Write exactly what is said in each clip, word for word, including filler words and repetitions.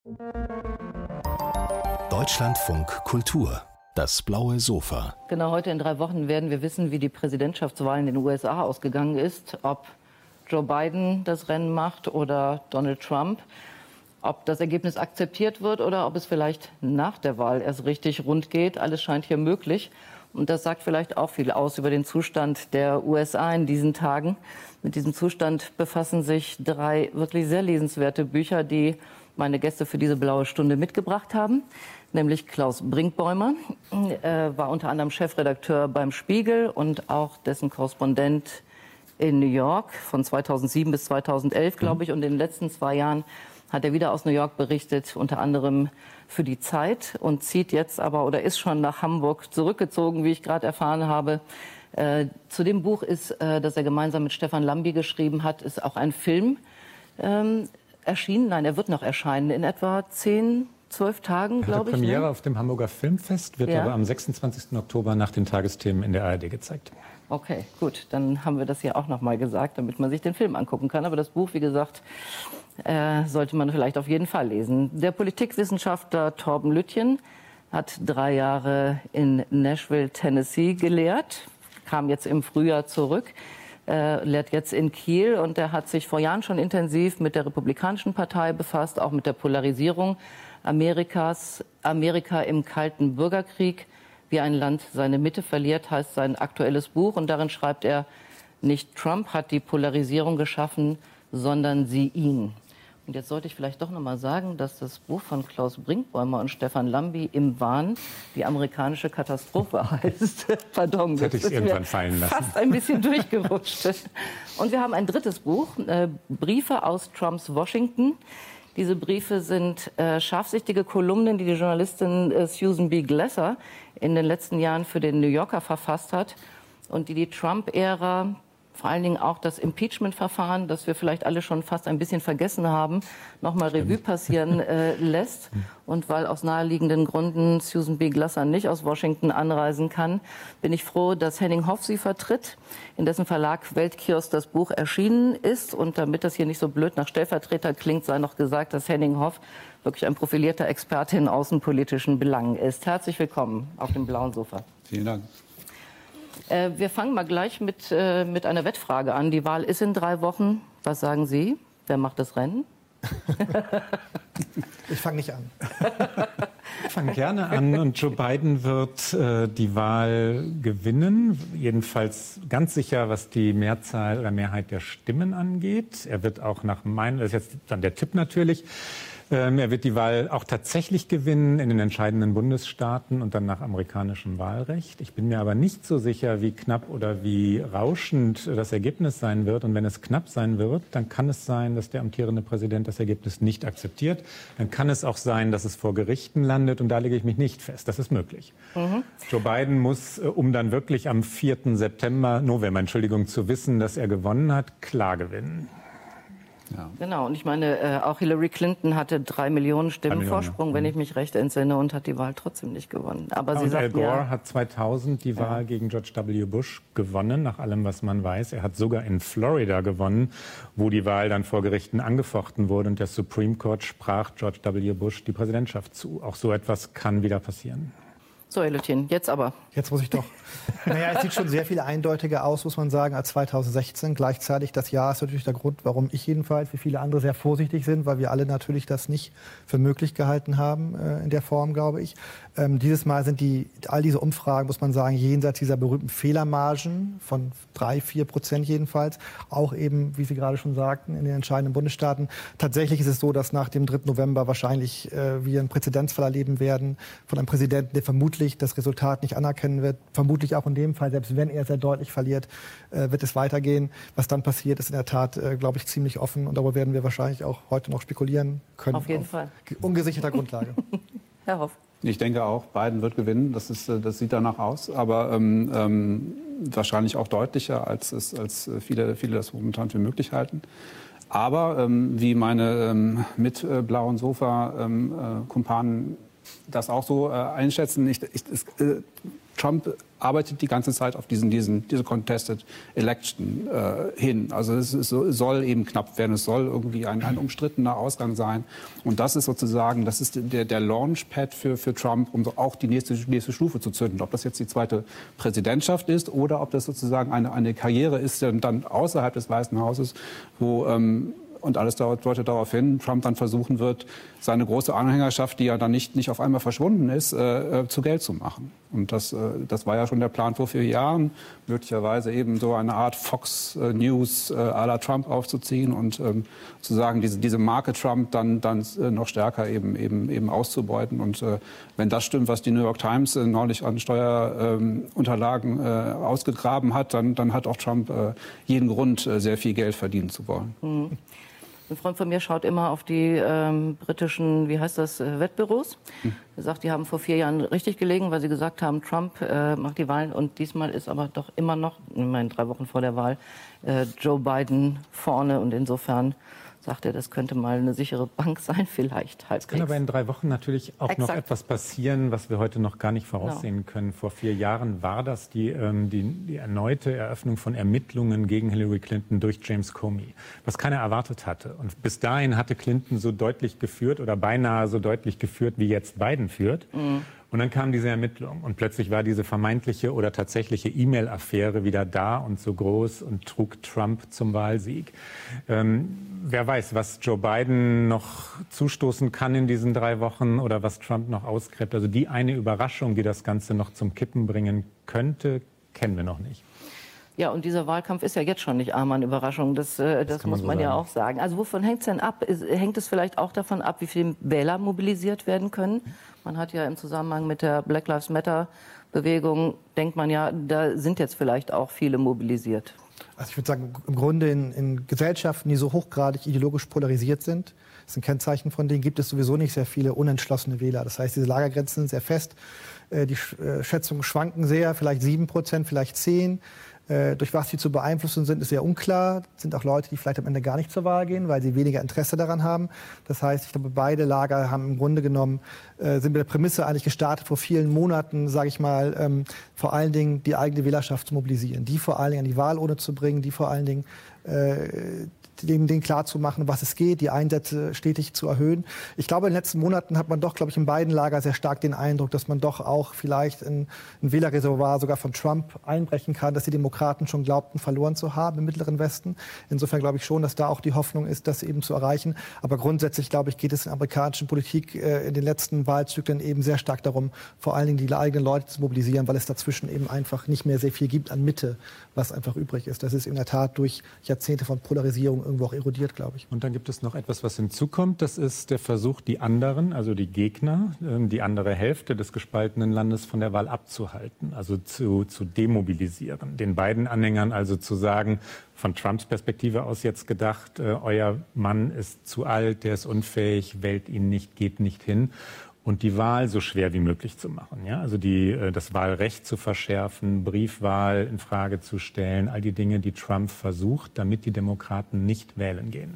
Deutschlandfunk Kultur. Das blaue Sofa. Genau, heute in drei Wochen werden wir wissen, wie die Präsidentschaftswahl in den U S A ausgegangen ist. Ob Joe Biden das Rennen macht oder Donald Trump. Ob das Ergebnis akzeptiert wird oder ob es vielleicht nach der Wahl erst richtig rund geht. Alles scheint hier möglich. Und das sagt vielleicht auch viel aus über den Zustand der U S A in diesen Tagen. Mit diesem Zustand befassen sich drei wirklich sehr lesenswerte Bücher, die meine Gäste für diese blaue Stunde mitgebracht haben. Nämlich Klaus Brinkbäumer, äh, war unter anderem Chefredakteur beim Spiegel und auch dessen Korrespondent in New York von zweitausendsieben bis zweitausendelf, glaube ich. Und in den letzten zwei Jahren hat er wieder aus New York berichtet, unter anderem für die Zeit, und zieht jetzt aber oder ist schon nach Hamburg zurückgezogen, wie ich gerade erfahren habe. Äh, zu dem Buch ist, äh, das er gemeinsam mit Stefan Lambi geschrieben hat, ist auch ein Film ähm, erschienen. Nein, er wird noch erscheinen in etwa zehn, zwölf Tagen, glaube ich. Die Premiere ne? auf dem Hamburger Filmfest wird ja. aber am sechsundzwanzigsten Oktober nach den Tagesthemen in der A R D gezeigt. Okay, gut, dann haben wir das hier auch noch mal gesagt, damit man sich den Film angucken kann. Aber das Buch, wie gesagt, äh, sollte man vielleicht auf jeden Fall lesen. Der Politikwissenschaftler Torben Lütjen hat drei Jahre in Nashville, Tennessee gelehrt, kam jetzt im Frühjahr zurück, äh, lehrt jetzt in Kiel, und er hat sich vor Jahren schon intensiv mit der Republikanischen Partei befasst, auch mit der Polarisierung Amerikas, Amerika im Kalten Bürgerkrieg. Wie ein Land seine Mitte verliert, heißt sein aktuelles Buch. Und darin schreibt er, nicht Trump hat die Polarisierung geschaffen, sondern sie ihn. Und jetzt sollte ich vielleicht doch noch mal sagen, dass das Buch von Klaus Brinkbäumer und Stefan Lambi, Im Wahn, die amerikanische Katastrophe heißt. Pardon, das hätte ich irgendwann fallen lassen. Fast ein bisschen durchgerutscht. Und wir haben ein drittes Buch, äh, Briefe aus Trumps Washington. Diese Briefe sind äh, scharfsichtige Kolumnen, die die Journalistin äh, Susan B. Glasser in den letzten Jahren für den New Yorker verfasst hat und die die Trump-Ära, vor allen Dingen auch das Impeachment-Verfahren, das wir vielleicht alle schon fast ein bisschen vergessen haben, nochmal Revue passieren äh, lässt. Und weil aus naheliegenden Gründen Susan B. Glasser nicht aus Washington anreisen kann, bin ich froh, dass Henning Hoff sie vertritt, in dessen Verlag Weltkiosk das Buch erschienen ist. Und damit das hier nicht so blöd nach Stellvertreter klingt, sei noch gesagt, dass Henning Hoff wirklich ein profilierter Experte in außenpolitischen Belangen ist. Herzlich willkommen auf dem blauen Sofa. Vielen Dank. Äh, wir fangen mal gleich mit, äh, mit einer Wettfrage an. Die Wahl ist in drei Wochen. Was sagen Sie? Wer macht das Rennen? Ich fange nicht an. Ich fange gerne an, und Joe Biden wird äh, die Wahl gewinnen, jedenfalls ganz sicher, was die Mehrzahl oder Mehrheit der Stimmen angeht. Er wird auch nach meinem, das ist jetzt dann der Tipp natürlich, ähm, er wird die Wahl auch tatsächlich gewinnen in den entscheidenden Bundesstaaten und dann nach amerikanischem Wahlrecht. Ich bin mir aber nicht so sicher, wie knapp oder wie rauschend das Ergebnis sein wird. Und wenn es knapp sein wird, dann kann es sein, dass der amtierende Präsident das Ergebnis nicht akzeptiert. Dann kann es auch sein, dass es vor Gerichten landet, und da lege ich mich nicht fest. Das ist möglich. Mhm. Joe Biden muss, um dann wirklich am vierten September, November, Entschuldigung, zu wissen, dass er gewonnen hat, klar gewinnen. Ja. Genau, und ich meine, äh, auch Hillary Clinton hatte drei Millionen Stimmen Millionen, Vorsprung, ja. wenn ich mich recht entsinne, und hat die Wahl trotzdem nicht gewonnen. Aber Sie und Al sagten, Gore ja, hat zweitausend die Wahl ja. gegen George W. Bush gewonnen, nach allem, was man weiß. Er hat sogar in Florida gewonnen, wo die Wahl dann vor Gerichten angefochten wurde, und der Supreme Court sprach George W. Bush die Präsidentschaft zu. Auch so etwas kann wieder passieren. So, Herr Lütjen, jetzt aber. Jetzt muss ich doch. Naja, es sieht schon sehr viel eindeutiger aus, muss man sagen, als zweitausendsechzehn. Gleichzeitig, das Jahr ist natürlich der Grund, warum ich jedenfalls, wie viele andere, sehr vorsichtig sind, weil wir alle natürlich das nicht für möglich gehalten haben, äh, in der Form, glaube ich. Ähm, dieses Mal sind die, all diese Umfragen, muss man sagen, jenseits dieser berühmten Fehlermargen von drei, vier Prozent jedenfalls, auch eben, wie Sie gerade schon sagten, in den entscheidenden Bundesstaaten. Tatsächlich ist es so, dass nach dem dritten November wahrscheinlich äh, wir einen Präzedenzfall erleben werden von einem Präsidenten, der vermutlich das Resultat nicht anerkennen wird. Vermutlich auch in dem Fall, selbst wenn er sehr deutlich verliert, äh, wird es weitergehen. Was dann passiert, ist in der Tat, äh, glaube ich, ziemlich offen. Und darüber werden wir wahrscheinlich auch heute noch spekulieren können. Auf jeden auf Fall. Ungesicherter Grundlage. Herr Hoff. Ich denke auch, Biden wird gewinnen. Das, ist, das sieht danach aus. Aber ähm, ähm, wahrscheinlich auch deutlicher, als, es, als viele, viele das momentan für möglich halten. Aber ähm, wie meine ähm, mit äh, blauen Sofa-Kumpanen ähm, äh, das auch so äh, einschätzen, ich, ich, es, äh, Trump arbeitet die ganze Zeit auf diesen, diesen, diese Contested Election äh, hin. Also es, es soll eben knapp werden, es soll irgendwie ein, ein umstrittener Ausgang sein. Und das ist sozusagen, das ist der, der Launchpad für, für Trump, um so auch die nächste, nächste Stufe zu zünden. Ob das jetzt die zweite Präsidentschaft ist oder ob das sozusagen eine, eine Karriere ist, dann außerhalb des Weißen Hauses, wo ähm, und alles deutet darauf hin, Trump dann versuchen wird, seine große Anhängerschaft, die ja dann nicht, nicht auf einmal verschwunden ist, äh, zu Geld zu machen. Und das, äh, das war ja schon der Plan vor vier Jahren, möglicherweise eben so eine Art Fox äh, News äh, à la Trump aufzuziehen und ähm, zu sagen, diese, diese Marke Trump dann, dann äh, noch stärker eben, eben, eben auszubeuten. Und äh, wenn das stimmt, was die New York Times äh, neulich an Steuerunterlagen äh, äh, ausgegraben hat, dann, dann hat auch Trump äh, jeden Grund, äh, sehr viel Geld verdienen zu wollen. Mhm. Ein Freund von mir schaut immer auf die ähm, britischen, wie heißt das, äh, Wettbüros. Hm. Er sagt, die haben vor vier Jahren richtig gelegen, weil sie gesagt haben, Trump äh, macht die Wahlen. Und diesmal ist aber doch immer noch, ich meine, drei Wochen vor der Wahl, äh, Joe Biden vorne. Und insofern sagt er, das könnte mal eine sichere Bank sein, vielleicht. Es kann aber in drei Wochen natürlich auch Exakt. noch etwas passieren, was wir heute noch gar nicht voraussehen no. können. Vor vier Jahren war das die, ähm, die, die erneute Eröffnung von Ermittlungen gegen Hillary Clinton durch James Comey, was keiner erwartet hatte. Und bis dahin hatte Clinton so deutlich geführt oder beinahe so deutlich geführt, wie jetzt Biden führt. Mm. Und dann kam diese Ermittlung und plötzlich war diese vermeintliche oder tatsächliche E-Mail-Affäre wieder da und so groß und trug Trump zum Wahlsieg. Ähm, wer weiß, was Joe Biden noch zustoßen kann in diesen drei Wochen oder was Trump noch ausgräbt. Also die eine Überraschung, die das Ganze noch zum Kippen bringen könnte, kennen wir noch nicht. Ja, und dieser Wahlkampf ist ja jetzt schon nicht arm an Überraschungen, das, äh, das, das muss man, man so ja auch sagen. Also wovon hängt es denn ab? Ist, hängt es vielleicht auch davon ab, wie viele Wähler mobilisiert werden können? Man hat ja im Zusammenhang mit der Black Lives Matter Bewegung, denkt man ja, da sind jetzt vielleicht auch viele mobilisiert. Also ich würde sagen, im Grunde in, in Gesellschaften, die so hochgradig ideologisch polarisiert sind, das ist ein Kennzeichen von denen, gibt es sowieso nicht sehr viele unentschlossene Wähler. Das heißt, diese Lagergrenzen sind sehr fest, die Schätzungen schwanken sehr, vielleicht sieben Prozent, vielleicht zehn. Äh, durch was sie zu beeinflussen sind, ist sehr unklar. Es sind auch Leute, die vielleicht am Ende gar nicht zur Wahl gehen, weil sie weniger Interesse daran haben. Das heißt, ich glaube, beide Lager haben im Grunde genommen, äh, sind mit der Prämisse eigentlich gestartet, vor vielen Monaten, sage ich mal, ähm, vor allen Dingen die eigene Wählerschaft zu mobilisieren, die vor allen Dingen an die Wahlurne zu bringen, die vor allen Dingen äh, denen, denen klar zu machen, was es geht, die Einsätze stetig zu erhöhen. Ich glaube, in den letzten Monaten hat man doch, glaube ich, in beiden Lagern sehr stark den Eindruck, dass man doch auch vielleicht in ein Wählerreservoir sogar von Trump einbrechen kann, dass die Demokraten schon glaubten, verloren zu haben im Mittleren Westen. Insofern glaube ich schon, dass da auch die Hoffnung ist, das eben zu erreichen. Aber grundsätzlich, glaube ich, geht es in der amerikanischen Politik äh, in den letzten Wahlzyklen eben sehr stark darum, vor allen Dingen die eigenen Leute zu mobilisieren, weil es dazwischen eben einfach nicht mehr sehr viel gibt an Mitte, was einfach übrig ist. Das ist in der Tat durch Jahrzehnte von Polarisierung irgendwo auch erodiert, glaube ich. Und dann gibt es noch etwas, was hinzukommt. Das ist der Versuch, die anderen, also die Gegner, die andere Hälfte des gespaltenen Landes von der Wahl abzuhalten, also zu, zu demobilisieren. Den beiden Anhängern also zu sagen, von Trumps Perspektive aus jetzt gedacht, äh, euer Mann ist zu alt, der ist unfähig, wählt ihn nicht, geht nicht hin. Und die Wahl so schwer wie möglich zu machen, ja, also die, das Wahlrecht zu verschärfen, Briefwahl in Frage zu stellen, all die Dinge, die Trump versucht, damit die Demokraten nicht wählen gehen.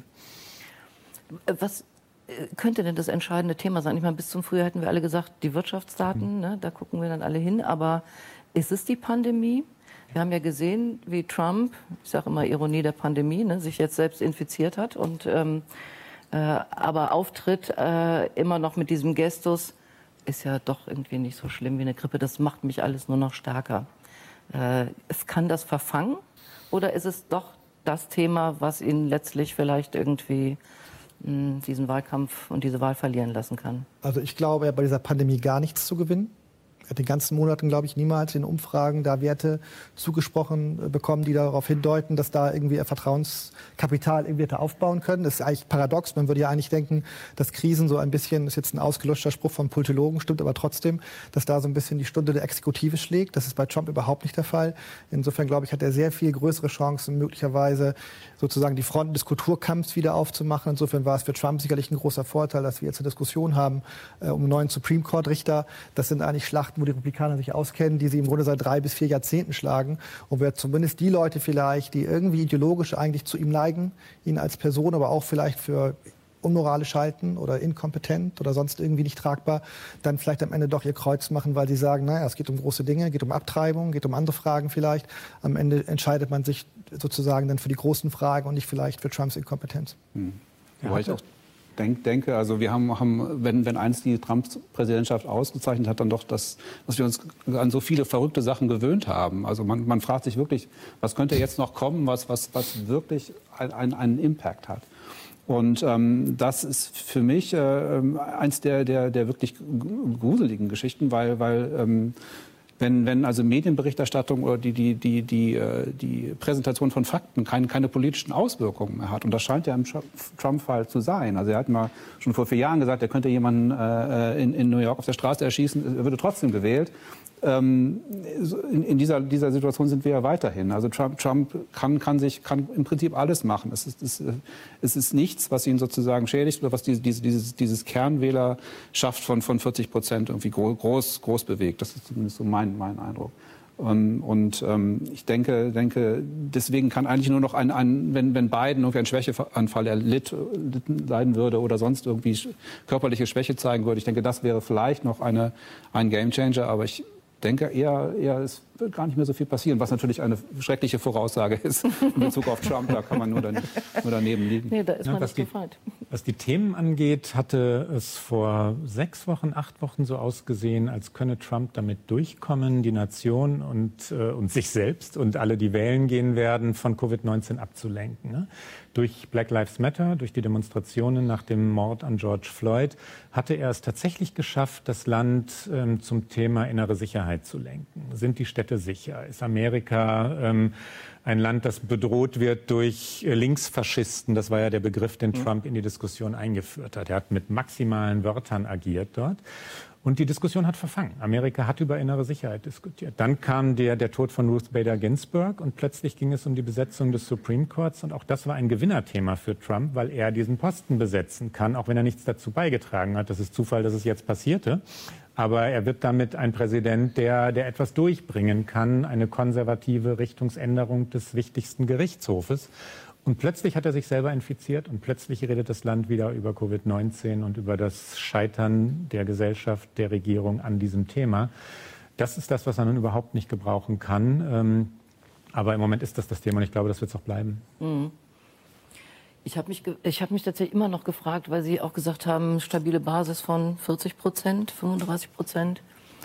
Was könnte denn das entscheidende Thema sein? Ich meine, bis zum Frühjahr hätten wir alle gesagt, die Wirtschaftsdaten, mhm. ne, da gucken wir dann alle hin. Aber ist es die Pandemie? Wir haben ja gesehen, wie Trump, ich sage immer Ironie der Pandemie, ne, sich jetzt selbst infiziert hat und ähm, Äh, aber auftritt äh, immer noch mit diesem Gestus, ist ja doch irgendwie nicht so schlimm wie eine Grippe. Das macht mich alles nur noch stärker. Äh, es kann das verfangen oder ist es doch das Thema, was ihn letztlich vielleicht irgendwie mh, diesen Wahlkampf und diese Wahl verlieren lassen kann? Also ich glaube, er hat bei dieser Pandemie gar nichts zu gewinnen. Er hat in den ganzen Monaten, glaube ich, niemals in Umfragen da Werte zugesprochen bekommen, die darauf hindeuten, dass da irgendwie Vertrauenskapital irgendwie hätte aufbauen können. Das ist eigentlich paradox. Man würde ja eigentlich denken, dass Krisen so ein bisschen, das ist jetzt ein ausgelutschter Spruch von Politologen, stimmt aber trotzdem, dass da so ein bisschen die Stunde der Exekutive schlägt. Das ist bei Trump überhaupt nicht der Fall. Insofern, glaube ich, hat er sehr viel größere Chancen, möglicherweise sozusagen die Fronten des Kulturkampfs wieder aufzumachen. Insofern war es für Trump sicherlich ein großer Vorteil, dass wir jetzt eine Diskussion haben äh, um einen neuen Supreme Court Richter. Das sind eigentlich Schlachten, wo die Republikaner sich auskennen, die sie im Grunde seit drei bis vier Jahrzehnten schlagen. Und wer zumindest die Leute vielleicht, die irgendwie ideologisch eigentlich zu ihm neigen, ihn als Person, aber auch vielleicht für unmoralisch halten oder inkompetent oder sonst irgendwie nicht tragbar, dann vielleicht am Ende doch ihr Kreuz machen, weil sie sagen, naja, es geht um große Dinge, geht um Abtreibung, geht um andere Fragen vielleicht. Am Ende entscheidet man sich sozusagen dann für die großen Fragen und nicht vielleicht für Trumps Inkompetenz. Hm. Ja, Wobei ich auch denk, denke, also wir haben, haben wenn, wenn eins die Trump-Präsidentschaft ausgezeichnet hat, dann doch, das, dass wir uns an so viele verrückte Sachen gewöhnt haben. Also man, man fragt sich wirklich, was könnte jetzt noch kommen, was, was, was wirklich ein, ein, einen Impact hat. Und ähm, das ist für mich äh, eins der, der, der wirklich gruseligen Geschichten, weil, weil ähm, wenn, wenn also Medienberichterstattung oder die, die, die, die, die Präsentation von Fakten keine, keine politischen Auswirkungen mehr hat. Und das scheint ja im Trump-Fall zu sein. Also er hat mal schon vor vier Jahren gesagt, er könnte jemanden äh, in, in New York auf der Straße erschießen, er würde trotzdem gewählt. Ähm, in, in dieser, dieser Situation sind wir ja weiterhin. Also Trump, Trump kann, kann, sich, kann im Prinzip alles machen. Es ist, es, es ist nichts, was ihn sozusagen schädigt oder was diese, diese, dieses, dieses Kernwählerschaft von, von vierzig Prozent irgendwie groß, groß bewegt. Das ist zumindest so mein, mein Eindruck. Und, und ähm, ich denke, denke, deswegen kann eigentlich nur noch ein, ein wenn, wenn Biden irgendwie einen Schwächeanfall erlitt, leiden würde oder sonst irgendwie körperliche Schwäche zeigen würde, ich denke, das wäre vielleicht noch eine, ein Gamechanger, aber ich denke eher, eher, es wird gar nicht mehr so viel passieren, was natürlich eine schreckliche Voraussage ist in Bezug auf Trump. Da kann man nur, dann, nur daneben liegen. Nee, da ist man ja, was, nicht die, gefeit. was die Themen angeht, hatte es vor sechs Wochen, acht Wochen so ausgesehen, als könne Trump damit durchkommen, die Nation und, äh, und sich selbst und alle, die wählen gehen werden, von Covid neunzehn abzulenken. Ne? Durch Black Lives Matter, durch die Demonstrationen nach dem Mord an George Floyd, hatte er es tatsächlich geschafft, das Land ähm, zum Thema innere Sicherheit zu lenken. Sind die Städte sicher? Ist Amerika ähm, ein Land, das bedroht wird durch äh, Linksfaschisten? Das war ja der Begriff, den mhm. Trump in die Diskussion eingeführt hat. Er hat mit maximalen Wörtern agiert dort. Und die Diskussion hat verfangen. Amerika hat über innere Sicherheit diskutiert. Dann kam der, der Tod von Ruth Bader Ginsburg und plötzlich ging es um die Besetzung des Supreme Courts. Und auch das war ein Gewinnerthema für Trump, weil er diesen Posten besetzen kann, auch wenn er nichts dazu beigetragen hat. Das ist Zufall, dass es jetzt passierte. Aber er wird damit ein Präsident, der, der etwas durchbringen kann, eine konservative Richtungsänderung des wichtigsten Gerichtshofes. Und plötzlich hat er sich selber infiziert und plötzlich redet das Land wieder über Covid neunzehn und über das Scheitern der Gesellschaft, der Regierung an diesem Thema. Das ist das, was er nun überhaupt nicht gebrauchen kann. Aber im Moment ist das das Thema und ich glaube, das wird es auch bleiben. Mhm. Ich habe mich, ich hab mich tatsächlich immer noch gefragt, weil Sie auch gesagt haben, stabile Basis von vierzig Prozent, fünfunddreißig Prozent.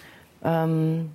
Ähm,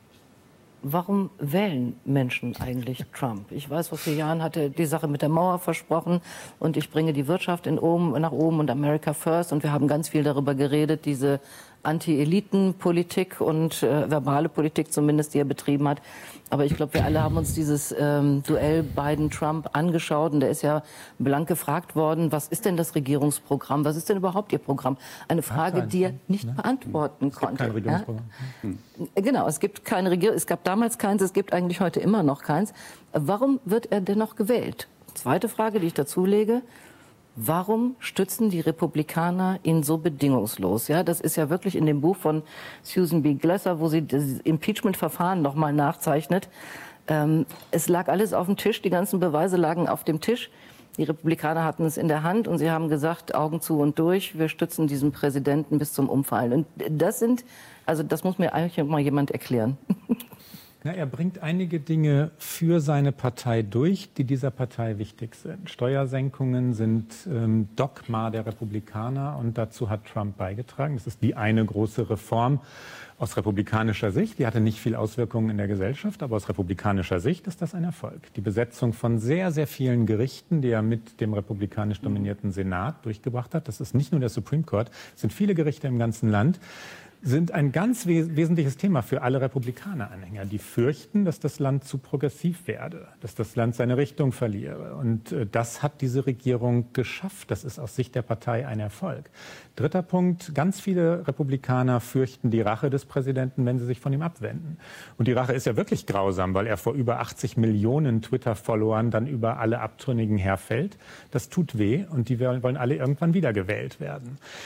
Warum wählen Menschen eigentlich Trump? Ich weiß, vor vier Jahren hat er die Sache mit der Mauer versprochen und ich bringe die Wirtschaft in oben, nach oben und America First. Und wir haben ganz viel darüber geredet, diese Anti-Eliten-Politik und äh, verbale Politik zumindest, die er betrieben hat. Aber ich glaube, wir alle haben uns dieses ähm, Duell Biden-Trump angeschaut und da ist ja blank gefragt worden, was ist denn das Regierungsprogramm? Was ist denn überhaupt Ihr Programm? Eine Frage, die er nicht ne? beantworten es konnte. Kein Regierungsprogramm. Ja? Hm. Genau, es gibt keine Regierung. Es gab damals keins, es gibt eigentlich heute immer noch keins. Warum wird er dennoch gewählt? Zweite Frage, die ich dazulege. Warum stützen die Republikaner ihn so bedingungslos? Ja, das ist ja wirklich in dem Buch von Susan B. Glasser, wo sie das Impeachment-Verfahren noch mal nachzeichnet. Ähm, es lag alles auf dem Tisch, die ganzen Beweise lagen auf dem Tisch. Die Republikaner hatten es in der Hand und sie haben gesagt, Augen zu und durch, wir stützen diesen Präsidenten bis zum Umfallen. Und das sind, also das muss mir eigentlich mal jemand erklären. Na, er bringt einige Dinge für seine Partei durch, die dieser Partei wichtig sind. Steuersenkungen sind ähm, Dogma der Republikaner und dazu hat Trump beigetragen. Das ist die eine große Reform aus republikanischer Sicht. Die hatte nicht viel Auswirkungen in der Gesellschaft, aber aus republikanischer Sicht ist das ein Erfolg. Die Besetzung von sehr, sehr vielen Gerichten, die er mit dem republikanisch dominierten Senat durchgebracht hat, das ist nicht nur der Supreme Court, es sind viele Gerichte im ganzen Land, sind ein ganz wes- wesentliches Thema für alle Republikaner-Anhänger. Die fürchten, dass das Land zu progressiv werde, dass das Land seine Richtung verliere. Und äh, das hat diese Regierung geschafft. Das ist aus Sicht der Partei ein Erfolg. Dritter Punkt, ganz viele Republikaner fürchten die Rache des Präsidenten, wenn sie sich von ihm abwenden. Und die Rache ist ja wirklich grausam, weil er vor über achtzig Millionen Twitter-Followern dann über alle Abtrünnigen herfällt. Das tut weh und die wollen alle irgendwann wiedergewählt werden.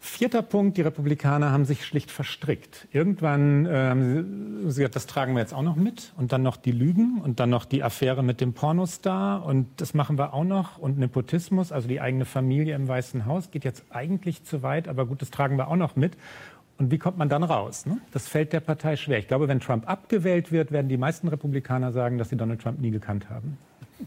Vierter Punkt, die Republikaner haben sich schlicht verstrickt. Irgendwann äh, haben sie gesagt, das tragen wir jetzt auch noch mit. Und dann noch die Lügen und dann noch die Affäre mit dem Pornostar. Und das machen wir auch noch. Und Nepotismus, also die eigene Familie im Weißen Haus, geht jetzt eigentlich zu weit. Aber gut, das tragen wir auch noch mit. Und wie kommt man dann raus? Ne? Das fällt der Partei schwer. Ich glaube, wenn Trump abgewählt wird, werden die meisten Republikaner sagen, dass sie Donald Trump nie gekannt haben.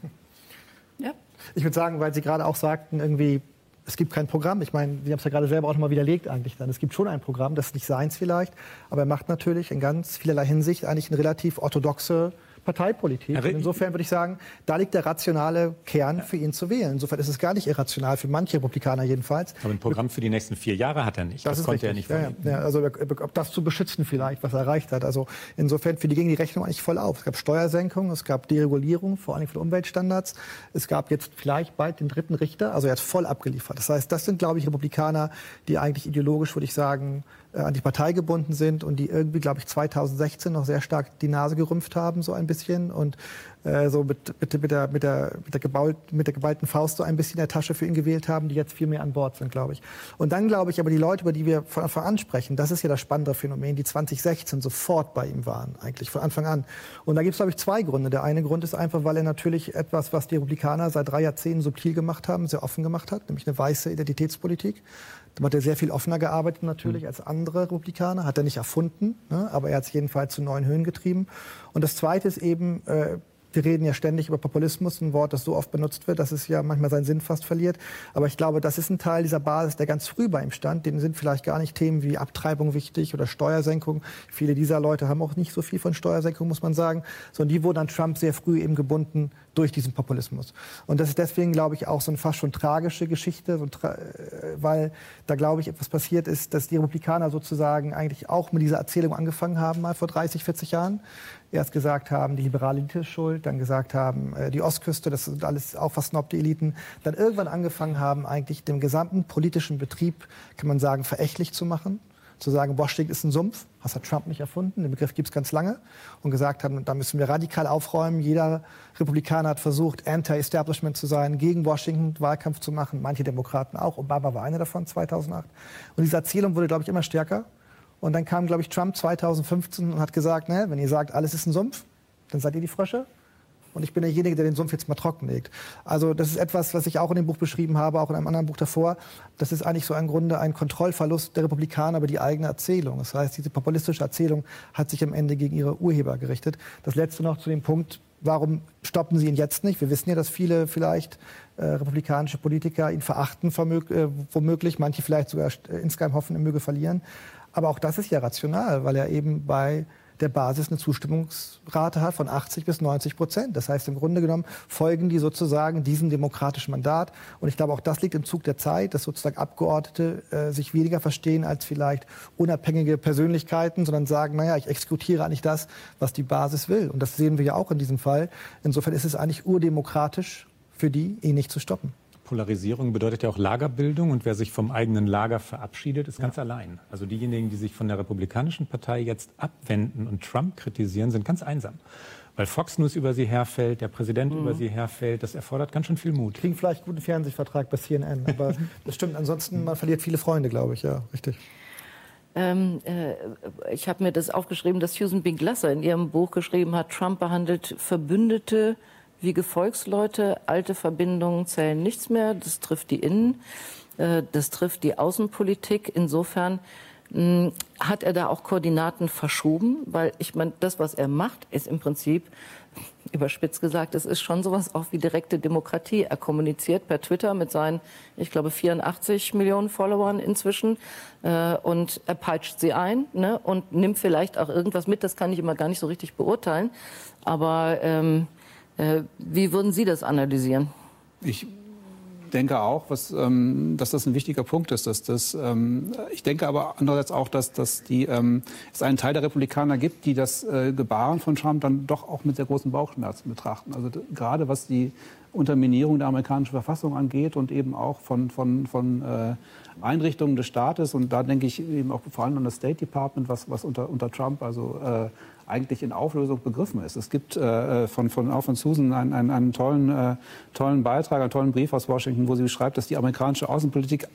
Ja. Ich würde sagen, weil Sie gerade auch sagten, irgendwie, es gibt kein Programm. Ich meine, Sie haben es ja gerade selber auch noch mal widerlegt eigentlich dann. Es gibt schon ein Programm, das ist nicht seins vielleicht, aber er macht natürlich in ganz vielerlei Hinsicht eigentlich eine relativ orthodoxe Parteipolitik. Und insofern würde ich sagen, da liegt der rationale Kern für ihn zu wählen. Insofern ist es gar nicht irrational, für manche Republikaner jedenfalls. Aber ein Programm für die nächsten vier Jahre hat er nicht. Das, das konnte richtig. er nicht ja, ja. Also ob das zu beschützen vielleicht, was er erreicht hat. Also insofern, für die ging die Rechnung eigentlich voll auf. Es gab Steuersenkungen, es gab Deregulierung, vor allem für Umweltstandards. Es gab jetzt vielleicht bald den dritten Richter. Also er hat voll abgeliefert. Das heißt, das sind, glaube ich, Republikaner, die eigentlich ideologisch, würde ich sagen, an die Partei gebunden sind und die irgendwie, glaube ich, zweitausendsechzehn noch sehr stark die Nase gerümpft haben, so ein bisschen. Und äh, so mit, mit, mit, der, mit, der, mit, der gebaut, mit der geballten Faust so ein bisschen in der Tasche für ihn gewählt haben, die jetzt viel mehr an Bord sind, glaube ich. Und dann, glaube ich, aber die Leute, über die wir von Anfang an sprechen, das ist ja das spannende Phänomen, die zweitausendsechzehn sofort bei ihm waren, eigentlich von Anfang an. Und da gibt es, glaube ich, zwei Gründe. Der eine Grund ist einfach, weil er natürlich etwas, was die Republikaner seit drei Jahrzehnten subtil gemacht haben, sehr offen gemacht hat, nämlich eine weiße Identitätspolitik. Da hat er sehr viel offener gearbeitet natürlich als andere Republikaner. Hat er nicht erfunden, ne? Aber er hat es jedenfalls zu neuen Höhen getrieben. Und das Zweite ist eben, äh, wir reden ja ständig über Populismus, ein Wort, das so oft benutzt wird, dass es ja manchmal seinen Sinn fast verliert. Aber ich glaube, das ist ein Teil dieser Basis, der ganz früh bei ihm stand. Denen sind vielleicht gar nicht Themen wie Abtreibung wichtig oder Steuersenkung. Viele dieser Leute haben auch nicht so viel von Steuersenkung, muss man sagen. Sondern die wurden an Trump sehr früh eben gebunden durch diesen Populismus. Und das ist deswegen, glaube ich, auch so eine fast schon tragische Geschichte, so weil da, glaube ich, etwas passiert ist, dass die Republikaner sozusagen eigentlich auch mit dieser Erzählung angefangen haben, mal vor dreißig, vierzig Jahren. Erst gesagt haben, die liberale Elite ist schuld, dann gesagt haben, äh, die Ostküste, das sind alles auch versnobte Eliten. Dann irgendwann angefangen haben, eigentlich den gesamten politischen Betrieb, kann man sagen, verächtlich zu machen. Zu sagen, Washington ist ein Sumpf, das hat Trump nicht erfunden, den Begriff gibt es ganz lange. Und gesagt haben, da müssen wir radikal aufräumen. Jeder Republikaner hat versucht, Anti-Establishment zu sein, gegen Washington Wahlkampf zu machen. Manche Demokraten auch. Obama war einer davon, zweitausendacht. Und diese Erzählung wurde, glaube ich, immer stärker. Und dann kam, glaube ich, Trump zweitausendfünfzehn und hat gesagt, ne, wenn ihr sagt, alles ist ein Sumpf, dann seid ihr die Frösche. Und ich bin derjenige, der den Sumpf jetzt mal trockenlegt. Also das ist etwas, was ich auch in dem Buch beschrieben habe, auch in einem anderen Buch davor. Das ist eigentlich so im Grunde ein Kontrollverlust der Republikaner über die eigene Erzählung. Das heißt, diese populistische Erzählung hat sich am Ende gegen ihre Urheber gerichtet. Das Letzte noch zu dem Punkt, warum stoppen sie ihn jetzt nicht? Wir wissen ja, dass viele vielleicht äh, republikanische Politiker ihn verachten, äh, womöglich. Manche vielleicht sogar äh, insgeheim hoffen, er möge verlieren. Aber auch das ist ja rational, weil er eben bei der Basis eine Zustimmungsrate hat von achtzig bis neunzig Prozent. Das heißt, im Grunde genommen folgen die sozusagen diesem demokratischen Mandat. Und ich glaube, auch das liegt im Zug der Zeit, dass sozusagen Abgeordnete äh, sich weniger verstehen als vielleicht unabhängige Persönlichkeiten, sondern sagen, naja, ich exekutiere eigentlich das, was die Basis will. Und das sehen wir ja auch in diesem Fall. Insofern ist es eigentlich urdemokratisch für die, ihn nicht zu stoppen. Polarisierung bedeutet ja auch Lagerbildung und wer sich vom eigenen Lager verabschiedet, ist ganz ja. allein. Also diejenigen, die sich von der Republikanischen Partei jetzt abwenden und Trump kritisieren, sind ganz einsam. Weil Fox News über sie herfällt, der Präsident mhm. über sie herfällt, das erfordert ganz schön viel Mut. Kriegen vielleicht einen guten Fernsehvertrag bei C N N, aber das stimmt. Ansonsten, man verliert viele Freunde, glaube ich, ja, richtig. Ähm, äh, ich habe mir das aufgeschrieben, dass Susan B. Glasser in ihrem Buch geschrieben hat, Trump behandelt Verbündete wie Gefolgsleute, alte Verbindungen zählen nichts mehr. Das trifft die Innen, äh, das trifft die Außenpolitik. Insofern mh, hat er da auch Koordinaten verschoben, weil ich meine, das, was er macht, ist im Prinzip, überspitzt gesagt, es ist schon sowas auch wie direkte Demokratie. Er kommuniziert per Twitter mit seinen, ich glaube, vierundachtzig Millionen Followern inzwischen äh, und er peitscht sie ein, ne, und nimmt vielleicht auch irgendwas mit. Das kann ich immer gar nicht so richtig beurteilen. Aber ähm, wie würden Sie das analysieren? Ich denke auch, was, ähm, dass das ein wichtiger Punkt ist. Dass das, ähm, ich denke aber andererseits auch, dass, dass die, ähm, es einen Teil der Republikaner gibt, die das äh, Gebaren von Trump dann doch auch mit sehr großen Bauchschmerzen betrachten. Also gerade was die Unterminierung der amerikanischen Verfassung angeht und eben auch von, von, von äh, Einrichtungen des Staates. Und da denke ich eben auch vor allem an das State Department, was, was unter, unter Trump also äh, eigentlich in Auflösung begriffen ist. Es gibt äh, von, von, auch von Susan einen, einen, einen tollen, äh, tollen Beitrag, einen tollen Brief aus Washington, wo sie beschreibt, dass die amerikanische Außenpolitik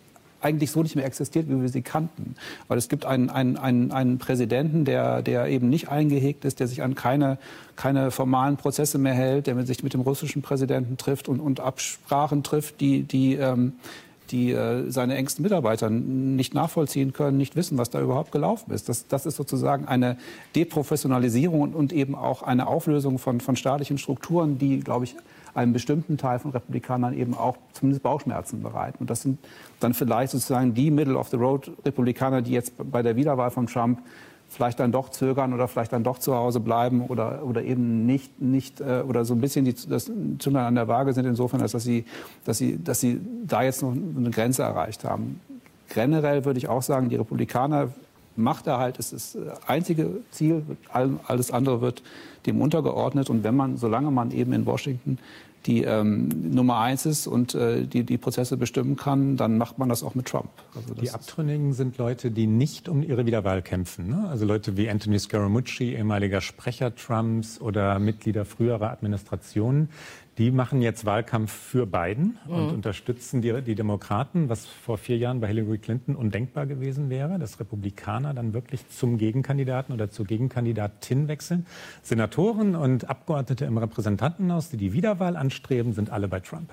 eigentlich so nicht mehr existiert, wie wir sie kannten. Weil es gibt einen, einen, einen, einen Präsidenten, der, der eben nicht eingehegt ist, der sich an keine, keine formalen Prozesse mehr hält, der sich mit dem russischen Präsidenten trifft und, und Absprachen trifft, die, die, ähm, die äh, seine engsten Mitarbeiter nicht nachvollziehen können, nicht wissen, was da überhaupt gelaufen ist. Das, das ist sozusagen eine Deprofessionalisierung und, und eben auch eine Auflösung von, von staatlichen Strukturen, die, glaube ich, einem bestimmten Teil von Republikanern eben auch zumindest Bauchschmerzen bereiten. Und das sind dann vielleicht sozusagen die Middle-of-the-Road-Republikaner, die jetzt bei der Wiederwahl von Trump vielleicht dann doch zögern oder vielleicht dann doch zu Hause bleiben oder, oder eben nicht, nicht äh, oder so ein bisschen die, das Zünglein an der Waage sind insofern, dass, dass, sie, dass, sie, dass sie da jetzt noch eine Grenze erreicht haben. Generell würde ich auch sagen, die Republikaner, Machterhalt ist das einzige Ziel, alles andere wird dem untergeordnet. Und wenn man, solange man eben in Washington die ähm, Nummer eins ist und äh, die, die Prozesse bestimmen kann, dann macht man das auch mit Trump. Also die Abtrünnigen sind Leute, die nicht um ihre Wiederwahl kämpfen. Ne? Also Leute wie Anthony Scaramucci, ehemaliger Sprecher Trumps oder Mitglieder früherer Administrationen. Die machen jetzt Wahlkampf für Biden und mhm. unterstützen die, die Demokraten, was vor vier Jahren bei Hillary Clinton undenkbar gewesen wäre, dass Republikaner dann wirklich zum Gegenkandidaten oder zur Gegenkandidatin wechseln. Senatoren und Abgeordnete im Repräsentantenhaus, die die Wiederwahl anstreben, sind alle bei Trump.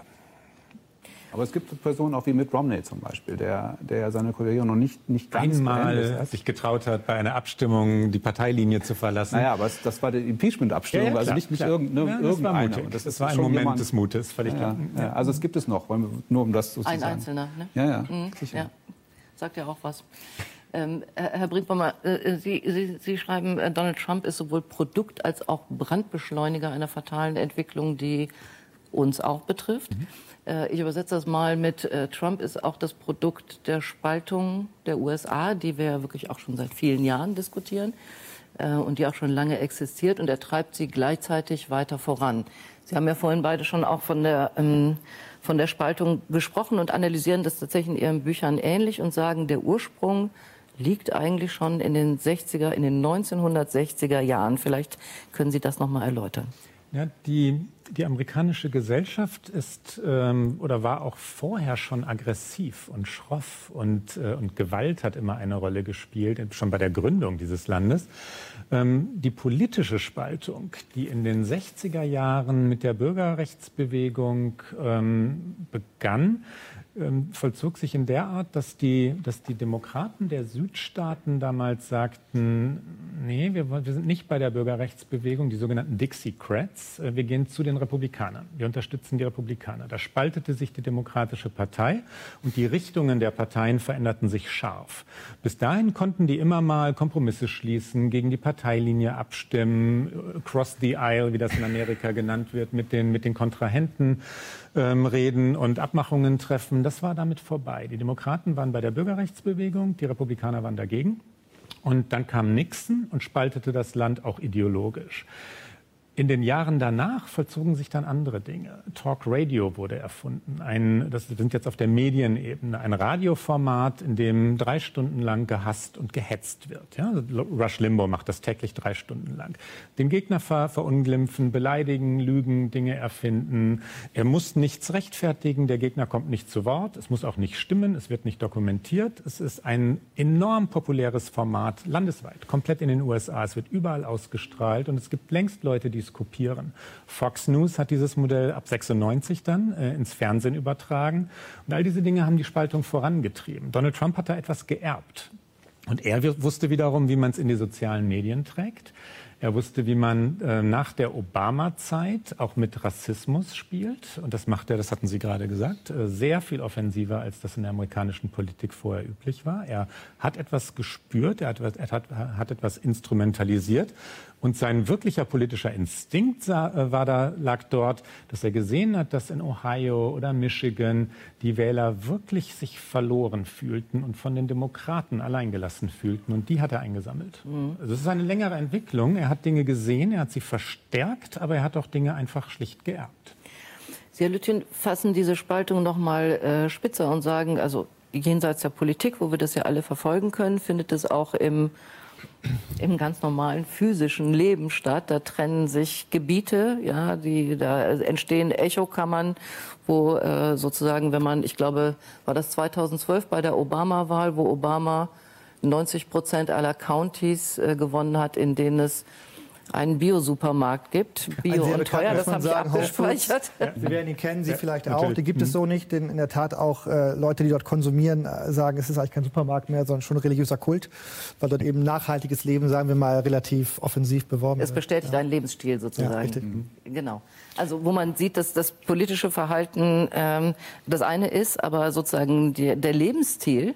Aber es gibt Personen auch wie Mitt Romney zum Beispiel, der, der seine Karriere noch nicht, nicht ganz einmal sich getraut hat, bei einer Abstimmung die Parteilinie zu verlassen. Naja, aber es, das war die Impeachment-Abstimmung, ja, ja, also nicht, nicht irgendeine. Ja, das war mutig. Das, das war ein Moment jemand, des Mutes, völlig ja, ja, ja. Also es gibt es noch, nur um das so zu sagen. Ein Einzelner, ne? Ja, ja, mhm, sicher. Ja. Sagt ja auch was. Ähm, Herr Brinkmann, äh, Sie, Sie, Sie schreiben, äh, Donald Trump ist sowohl Produkt als auch Brandbeschleuniger einer fatalen Entwicklung, die uns auch betrifft. Mhm. Ich übersetze das mal mit, äh, Trump ist auch das Produkt der Spaltung der U S A, die wir ja wirklich auch schon seit vielen Jahren diskutieren äh, und die auch schon lange existiert. Und er treibt sie gleichzeitig weiter voran. Sie haben ja vorhin beide schon auch von der, ähm, von der Spaltung gesprochen und analysieren das tatsächlich in Ihren Büchern ähnlich und sagen, der Ursprung liegt eigentlich schon in den sechziger, in den neunzehnhundertsechziger Jahren. Vielleicht können Sie das noch mal erläutern. Ja, die, die amerikanische Gesellschaft ist ähm, oder war auch vorher schon aggressiv und schroff und, äh, und Gewalt hat immer eine Rolle gespielt, schon bei der Gründung dieses Landes. Ähm, die politische Spaltung, die in den sechziger Jahren mit der Bürgerrechtsbewegung ähm, begann, ähm, vollzog sich in der Art, dass die, dass die Demokraten der Südstaaten damals sagten, nee, wir, wir sind nicht bei der Bürgerrechtsbewegung, die sogenannten Dixiecrats, wir gehen zu den Republikanern, wir unterstützen die Republikaner. Da spaltete sich die Demokratische Partei und die Richtungen der Parteien veränderten sich scharf. Bis dahin konnten die immer mal Kompromisse schließen, gegen die Parteilinie abstimmen, cross the aisle, wie das in Amerika genannt wird, mit den, mit den Kontrahenten ähm, reden und Abmachungen treffen. Das war damit vorbei. Die Demokraten waren bei der Bürgerrechtsbewegung, die Republikaner waren dagegen. Und dann kam Nixon und spaltete das Land auch ideologisch. In den Jahren danach vollzogen sich dann andere Dinge. Talk Radio wurde erfunden. Ein, das sind jetzt auf der Medienebene ein Radioformat, in dem drei Stunden lang gehasst und gehetzt wird. Ja? Rush Limbaugh macht das täglich drei Stunden lang. Den Gegner ver verunglimpfen, beleidigen, lügen, Dinge erfinden. Er muss nichts rechtfertigen, der Gegner kommt nicht zu Wort. Es muss auch nicht stimmen, es wird nicht dokumentiert. Es ist ein enorm populäres Format, landesweit, komplett in den U S A. Es wird überall ausgestrahlt und es gibt längst Leute, die es kopieren. Fox News hat dieses Modell ab sechsundneunzig dann äh, ins Fernsehen übertragen. Und all diese Dinge haben die Spaltung vorangetrieben. Donald Trump hat da etwas geerbt. Und er wusste wiederum, wie man es in die sozialen Medien trägt. Er wusste, wie man äh, nach der Obama-Zeit auch mit Rassismus spielt. Und das macht er, das hatten Sie gerade gesagt, äh, sehr viel offensiver, als das in der amerikanischen Politik vorher üblich war. Er hat etwas gespürt, er hat, er hat, hat etwas instrumentalisiert. Und sein wirklicher politischer Instinkt sah, äh, war da, lag dort, dass er gesehen hat, dass in Ohio oder Michigan die Wähler wirklich sich verloren fühlten und von den Demokraten alleingelassen fühlten. Und die hat er eingesammelt. Mhm. Also es ist eine längere Entwicklung. Er hat Dinge gesehen, er hat sie verstärkt, aber er hat auch Dinge einfach schlicht geerbt. Sie, Herr Lütjen, fassen diese Spaltung noch mal äh, spitzer und sagen, also jenseits der Politik, wo wir das ja alle verfolgen können, findet es auch im im ganz normalen physischen Leben statt. Da trennen sich Gebiete, ja, die, da entstehen Echokammern, wo äh, sozusagen, wenn man, ich glaube, war das zweitausendzwölf bei der Obama-Wahl, wo Obama neunzig Prozent aller Countys äh, gewonnen hat, in denen es einen Bio-Supermarkt gibt. Bio und teuer, das habe ich abgespeichert. Ja, Sie werden ihn kennen, Sie ja, vielleicht natürlich. auch. Die gibt mhm. es so nicht. Denn in der Tat auch äh, Leute, die dort konsumieren, äh, sagen, es ist eigentlich kein Supermarkt mehr, sondern schon ein religiöser Kult, weil dort eben nachhaltiges Leben, sagen wir mal, relativ offensiv beworben wird. Es bestätigt ja. einen Lebensstil sozusagen. Ja, richtig. Mhm. Genau. Also wo man sieht, dass das politische Verhalten ähm, das eine ist, aber sozusagen die, der Lebensstil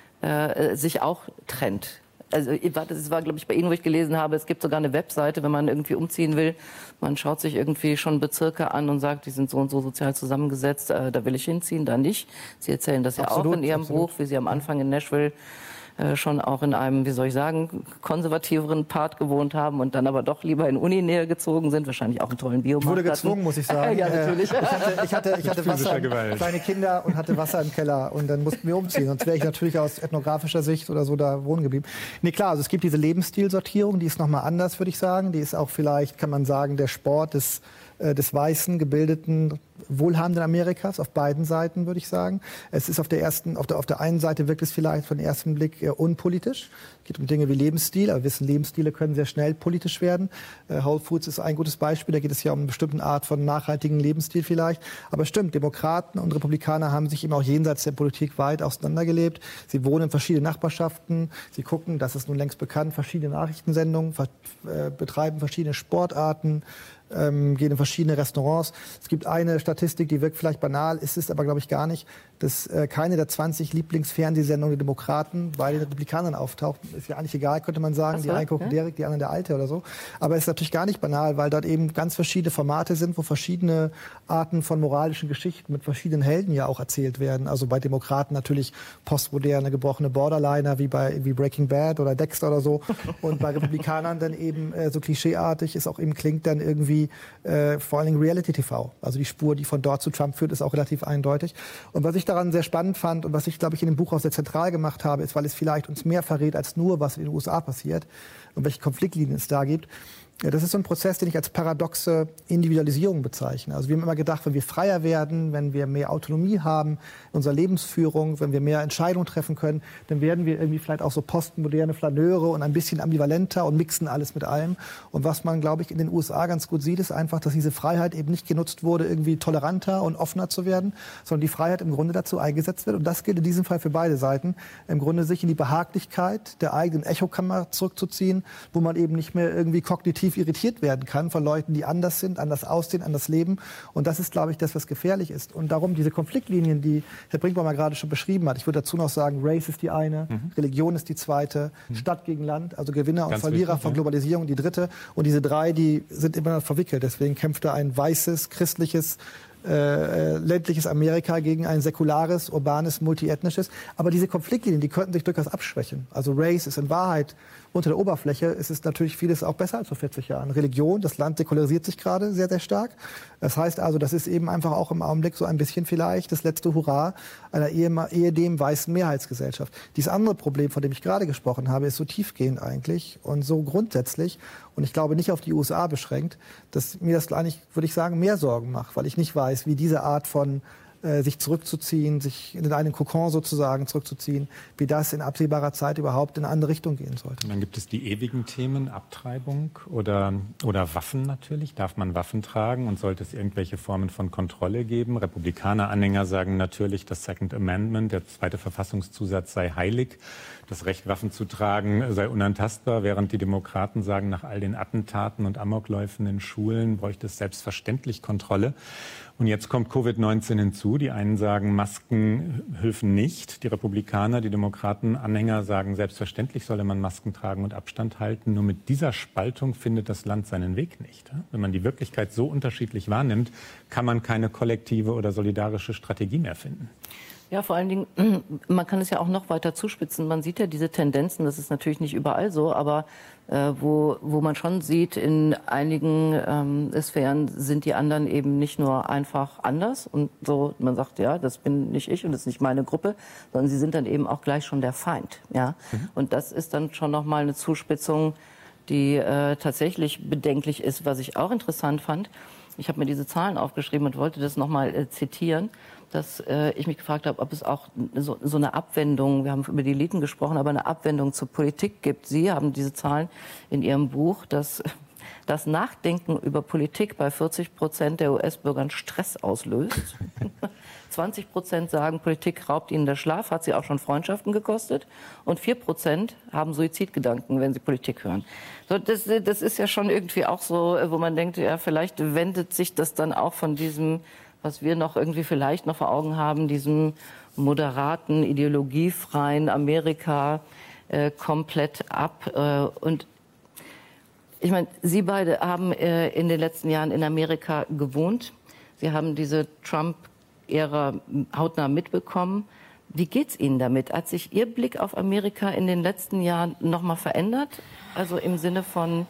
äh, sich auch trennt. Also das war, glaube ich, bei Ihnen, wo ich gelesen habe, es gibt sogar eine Webseite, wenn man irgendwie umziehen will. Man schaut sich irgendwie schon Bezirke an und sagt, die sind so und so sozial zusammengesetzt, äh, da will ich hinziehen, da nicht. Sie erzählen das ja absolut, auch in Ihrem absolut. Buch, wie Sie am Anfang in Nashville äh, schon auch in einem, wie soll ich sagen, konservativeren Part gewohnt haben und dann aber doch lieber in Uninähe gezogen sind, wahrscheinlich auch einen tollen Biomarkt. Wurde gezwungen, hatten. muss ich sagen. Ja, natürlich. Äh, ich hatte, ich hatte, ich hatte Wasser, kleine Kinder und hatte Wasser im Keller und dann mussten wir umziehen. Sonst wäre ich natürlich aus ethnografischer Sicht oder so da wohnen geblieben. Nee, klar, also es gibt diese Lebensstilsortierung, die ist nochmal anders, würde ich sagen. Die ist auch vielleicht, kann man sagen, der Sport des, äh, des weißen, gebildeten, wohlhabenden Amerikas auf beiden Seiten, würde ich sagen. Es ist auf der ersten, auf der, auf der einen Seite wirkt es vielleicht von ersten Blick eher unpolitisch. Es geht um Dinge wie Lebensstil, aber wir wissen, Lebensstile können sehr schnell politisch werden. Äh, Whole Foods ist ein gutes Beispiel, da geht es ja um eine bestimmte Art von nachhaltigen Lebensstil vielleicht. Aber stimmt, Demokraten und Republikaner haben sich eben auch jenseits der Politik weit auseinandergelebt. Sie wohnen in verschiedenen Nachbarschaften, sie gucken, das ist nun längst bekannt, verschiedene Nachrichtensendungen, ver äh, betreiben verschiedene Sportarten, Ähm, gehen in verschiedene Restaurants. Es gibt eine Statistik, die wirkt vielleicht banal, ist es aber, glaube ich, gar nicht, dass äh, keine der zwanzig Lieblingsfernsehsendungen der Demokraten bei den Republikanern auftaucht. Ist ja eigentlich egal, könnte man sagen. So, die einen gucken ja? Derek, die anderen der Alte oder so. Aber es ist natürlich gar nicht banal, weil dort eben ganz verschiedene Formate sind, wo verschiedene Arten von moralischen Geschichten mit verschiedenen Helden ja auch erzählt werden. Also bei Demokraten natürlich postmoderne, gebrochene Borderliner, wie bei wie Breaking Bad oder Dexter oder so. Und bei Republikanern dann eben äh, so klischeeartig ist auch eben klingt dann irgendwie Äh, vor allen Dingen Reality-T V. Also die Spur, die von dort zu Trump führt, ist auch relativ eindeutig. Und was ich daran sehr spannend fand und was ich, glaube ich, in dem Buch auch sehr zentral gemacht habe, ist, weil es vielleicht uns mehr verrät als nur, was in den U S A passiert und welche Konfliktlinien es da gibt. Ja, das ist so ein Prozess, den ich als paradoxe Individualisierung bezeichne. Also wir haben immer gedacht, wenn wir freier werden, wenn wir mehr Autonomie haben in unserer Lebensführung, wenn wir mehr Entscheidungen treffen können, dann werden wir irgendwie vielleicht auch so postmoderne Flaneure und ein bisschen ambivalenter und mixen alles mit allem. Und was man, glaube ich, in den U S A ganz gut sieht, ist einfach, dass diese Freiheit eben nicht genutzt wurde, irgendwie toleranter und offener zu werden, sondern die Freiheit im Grunde dazu eingesetzt wird. Und das gilt in diesem Fall für beide Seiten. Im Grunde sich in die Behaglichkeit der eigenen Echokammer zurückzuziehen, wo man eben nicht mehr irgendwie kognitiv irritiert werden kann von Leuten, die anders sind, anders aussehen, anders leben. Und das ist, glaube ich, das, was gefährlich ist. Und darum diese Konfliktlinien, die Herr Brinkmann gerade schon beschrieben hat. Ich würde dazu noch sagen, Race ist die eine, mhm. Religion ist die zweite, mhm. Stadt gegen Land, also Gewinner Ganz und Verlierer wichtig, von Globalisierung die dritte. Und diese drei, die sind immer verwickelt. Deswegen kämpft da ein weißes, christliches, Äh, ländliches Amerika gegen ein säkulares, urbanes, multiethnisches. Aber diese Konfliktlinien, die könnten sich durchaus abschwächen. Also Race ist in Wahrheit unter der Oberfläche, ist es natürlich vieles auch besser als vor vierzig Jahren. Religion, das Land säkularisiert sich gerade sehr, sehr stark. Das heißt also, das ist eben einfach auch im Augenblick so ein bisschen vielleicht das letzte Hurra einer ehedem weißen Mehrheitsgesellschaft. Dieses andere Problem, von dem ich gerade gesprochen habe, ist so tiefgehend eigentlich und so grundsätzlich und ich glaube nicht auf die U S A beschränkt, dass mir das eigentlich, würde ich sagen, mehr Sorgen macht, weil ich nicht weiß, wie diese Art von äh, sich zurückzuziehen, sich in einen Kokon sozusagen zurückzuziehen, wie das in absehbarer Zeit überhaupt in eine andere Richtung gehen sollte. Und dann gibt es die ewigen Themen, Abtreibung oder, oder Waffen natürlich. Darf man Waffen tragen und sollte es irgendwelche Formen von Kontrolle geben? Republikaner-Anhänger sagen natürlich, das Second Amendment, der zweite Verfassungszusatz, sei heilig. Das Recht, Waffen zu tragen, sei unantastbar, während die Demokraten sagen, nach all den Attentaten und Amokläufen in Schulen bräuchte es selbstverständlich Kontrolle. Und jetzt kommt Covid neunzehn hinzu. Die einen sagen, Masken helfen nicht. Die Republikaner, die Demokraten, Anhänger sagen, selbstverständlich solle man Masken tragen und Abstand halten. Nur mit dieser Spaltung findet das Land seinen Weg nicht. Wenn man die Wirklichkeit so unterschiedlich wahrnimmt, kann man keine kollektive oder solidarische Strategie mehr finden. Ja, vor allen Dingen, man kann es ja auch noch weiter zuspitzen. Man sieht ja diese Tendenzen, das ist natürlich nicht überall so, aber äh, wo, wo man schon sieht, in einigen ähm, Sphären sind die anderen eben nicht nur einfach anders und so, man sagt, ja, das bin nicht ich und das ist nicht meine Gruppe, sondern sie sind dann eben auch gleich schon der Feind. Ja? Mhm. Und das ist dann schon nochmal eine Zuspitzung, die äh, tatsächlich bedenklich ist, was ich auch interessant fand. Ich habe mir diese Zahlen aufgeschrieben und wollte das nochmal äh, zitieren, dass äh, ich mich gefragt habe, ob es auch so, so eine Abwendung, wir haben über die Eliten gesprochen, aber eine Abwendung zur Politik gibt. Sie haben diese Zahlen in Ihrem Buch, dass das Nachdenken über Politik bei vierzig Prozent der U S-Bürgern Stress auslöst. zwanzig Prozent sagen, Politik raubt ihnen der Schlaf, hat sie auch schon Freundschaften gekostet. Und vier Prozent haben Suizidgedanken, wenn sie Politik hören. So, das, das ist ja schon irgendwie auch so, wo man denkt, ja, vielleicht wendet sich das dann auch von diesem, was wir noch irgendwie vielleicht noch vor Augen haben, diesem moderaten, ideologiefreien Amerika äh, komplett ab. Äh, und ich meine, Sie beide haben äh, in den letzten Jahren in Amerika gewohnt. Sie haben diese Trump-Ära hautnah mitbekommen. Wie geht's Ihnen damit? Hat sich Ihr Blick auf Amerika in den letzten Jahren noch mal verändert? Also im Sinne von,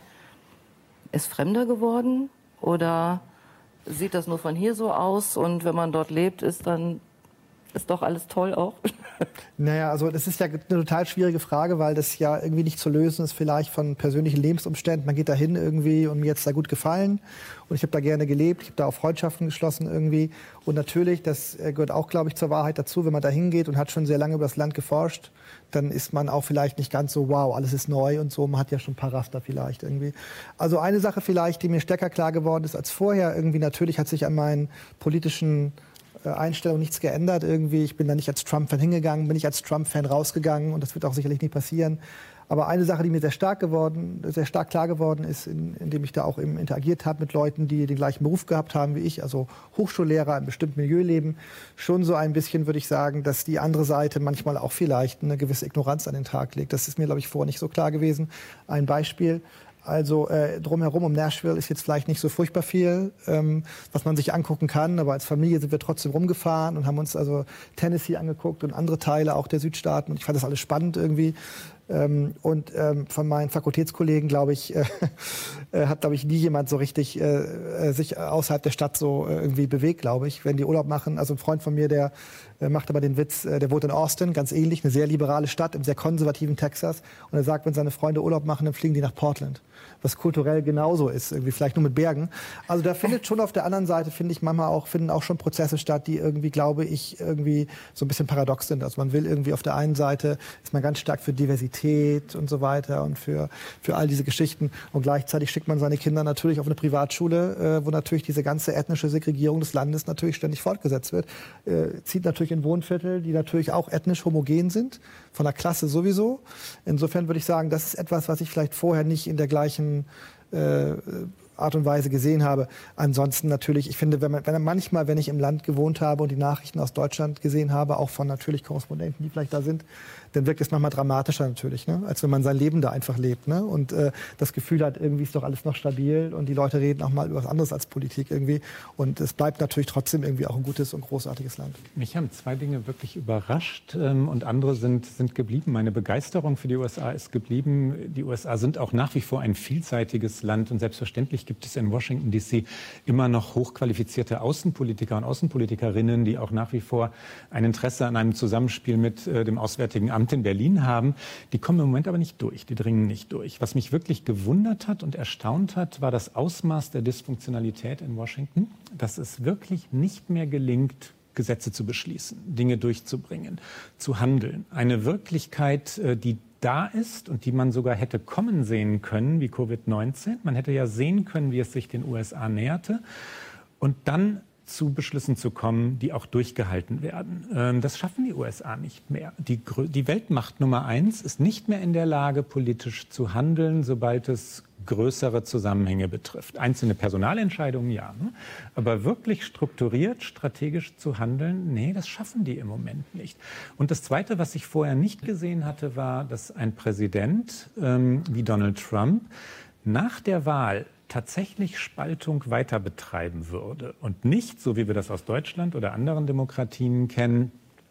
ist fremder geworden? Oder sieht das nur von hier so aus? Und wenn man dort lebt, ist dann ist doch alles toll auch? Naja, also das ist ja eine total schwierige Frage, weil das ja irgendwie nicht zu lösen ist vielleicht von persönlichen Lebensumständen. Man geht da hin irgendwie und mir jetzt da gut gefallen und ich habe da gerne gelebt, ich habe da auch Freundschaften geschlossen irgendwie. Und natürlich, das gehört auch, glaube ich, zur Wahrheit dazu, wenn man da hingeht und hat schon sehr lange über das Land geforscht, dann ist man auch vielleicht nicht ganz so, wow, alles ist neu und so. Man hat ja schon ein paar Raster vielleicht irgendwie. Also eine Sache vielleicht, die mir stärker klar geworden ist als vorher, irgendwie natürlich hat sich an meinen politischen Einstellung nichts geändert irgendwie. Ich bin da nicht als Trump-Fan hingegangen, bin nicht als Trump-Fan rausgegangen und das wird auch sicherlich nicht passieren. Aber eine Sache, die mir sehr stark geworden, sehr stark klar geworden ist, in, indem ich da auch eben interagiert habe mit Leuten, die den gleichen Beruf gehabt haben wie ich, also Hochschullehrer im bestimmten Milieu leben, schon so ein bisschen, würde ich sagen, dass die andere Seite manchmal auch vielleicht eine gewisse Ignoranz an den Tag legt. Das ist mir, glaube ich, vorher nicht so klar gewesen. Ein Beispiel. Also äh, drumherum um Nashville ist jetzt vielleicht nicht so furchtbar viel, ähm, was man sich angucken kann. Aber als Familie sind wir trotzdem rumgefahren und haben uns also Tennessee angeguckt und andere Teile auch der Südstaaten. Und ich fand das alles spannend irgendwie. Ähm, und ähm, von meinen Fakultätskollegen, glaube ich, äh, äh, hat, glaube ich, nie jemand so richtig äh, sich außerhalb der Stadt so äh, irgendwie bewegt, glaube ich. Wenn die Urlaub machen, also ein Freund von mir, der äh, macht aber den Witz, äh, der wohnt in Austin, ganz ähnlich, eine sehr liberale Stadt im sehr konservativen Texas. Und er sagt, wenn seine Freunde Urlaub machen, dann fliegen die nach Portland. Was kulturell genauso ist, irgendwie vielleicht nur mit Bergen. Also da findet schon auf der anderen Seite, finde ich, manchmal auch, finden auch schon Prozesse statt, die irgendwie, glaube ich, irgendwie so ein bisschen paradox sind. Also man will irgendwie auf der einen Seite, ist man ganz stark für Diversität und so weiter und für, für all diese Geschichten. Und gleichzeitig schickt man seine Kinder natürlich auf eine Privatschule, äh, wo natürlich diese ganze ethnische Segregierung des Landes natürlich ständig fortgesetzt wird. Äh, zieht natürlich in Wohnviertel, die natürlich auch ethnisch homogen sind, von der Klasse sowieso. Insofern würde ich sagen, das ist etwas, was ich vielleicht vorher nicht in der gleichen äh, Art und Weise gesehen habe. Ansonsten natürlich, ich finde, wenn man, wenn man manchmal, wenn ich im Land gewohnt habe und die Nachrichten aus Deutschland gesehen habe, auch von natürlich Korrespondenten, die vielleicht da sind, dann wirkt es manchmal dramatischer natürlich, ne? Als wenn man sein Leben da einfach lebt, ne? Und äh, das Gefühl hat, irgendwie ist doch alles noch stabil und die Leute reden auch mal über was anderes als Politik irgendwie. Und es bleibt natürlich trotzdem irgendwie auch ein gutes und großartiges Land. Mich haben zwei Dinge wirklich überrascht ähm, und andere sind, sind geblieben. Meine Begeisterung für die U S A ist geblieben. Die U S A sind auch nach wie vor ein vielseitiges Land und selbstverständlich gibt es in Washington D C immer noch hochqualifizierte Außenpolitiker und Außenpolitikerinnen, die auch nach wie vor ein Interesse an einem Zusammenspiel mit äh, dem Auswärtigen Amt in Berlin haben. Die kommen im Moment aber nicht durch, die dringen nicht durch. Was mich wirklich gewundert hat und erstaunt hat, war das Ausmaß der Dysfunktionalität in Washington, dass es wirklich nicht mehr gelingt, Gesetze zu beschließen, Dinge durchzubringen, zu handeln. Eine Wirklichkeit, die da ist und die man sogar hätte kommen sehen können, wie Covid neunzehn. Man hätte ja sehen können, wie es sich den U S A näherte und dann zu Beschlüssen zu kommen, die auch durchgehalten werden. Das schaffen die U S A nicht mehr. Die, die Weltmacht Nummer eins ist nicht mehr in der Lage, politisch zu handeln, sobald es größere Zusammenhänge betrifft. Einzelne Personalentscheidungen, ja. Aber wirklich strukturiert, strategisch zu handeln, nee, das schaffen die im Moment nicht. Und das Zweite, was ich vorher nicht gesehen hatte, war, dass ein Präsident ähm, wie Donald Trump nach der Wahl tatsächlich Spaltung weiter betreiben würde und nicht, so wie wir das aus Deutschland oder anderen Demokratien kennen,